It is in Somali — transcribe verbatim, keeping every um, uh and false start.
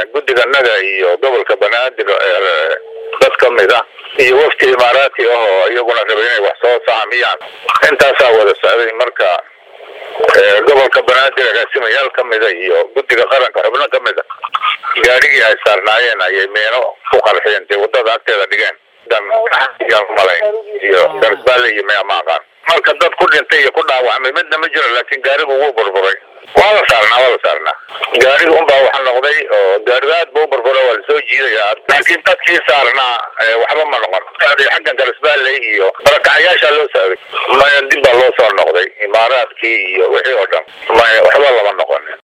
guddiganaga iyo gobolka banaadir dad ka mid ah iyo wafti imaaraati oo iyaguna rabay inay wax soo saamiyaan intaasaa wada socday marka gobolka banaadir agaasimayaal ka mid ah iyo guddiga qaranka xubno ka mid ah gaarigii ay saarnaayeen ayay meeno ku qarxiyeen wadada agteeda dhigeen dan malay iyo darsbaale iyo mea maaqaan marka dad ku dhintay iyo ku dhaawacmay midna ma jiro laakiin gaarigu wuu burburay waa la saarnaa waa la saarnaa gaariga unbaa waxa noqday oo gaariga aad buu burburay waa lasoo jiidayaa laakiin dadkii saarnaa waxba ma noqon xaggan darsbaale iyo barakacayaasha loo saabay maya dib baa loo soo noqday imaaraadkii iyo wixii oo dhan maya waxba lama noqon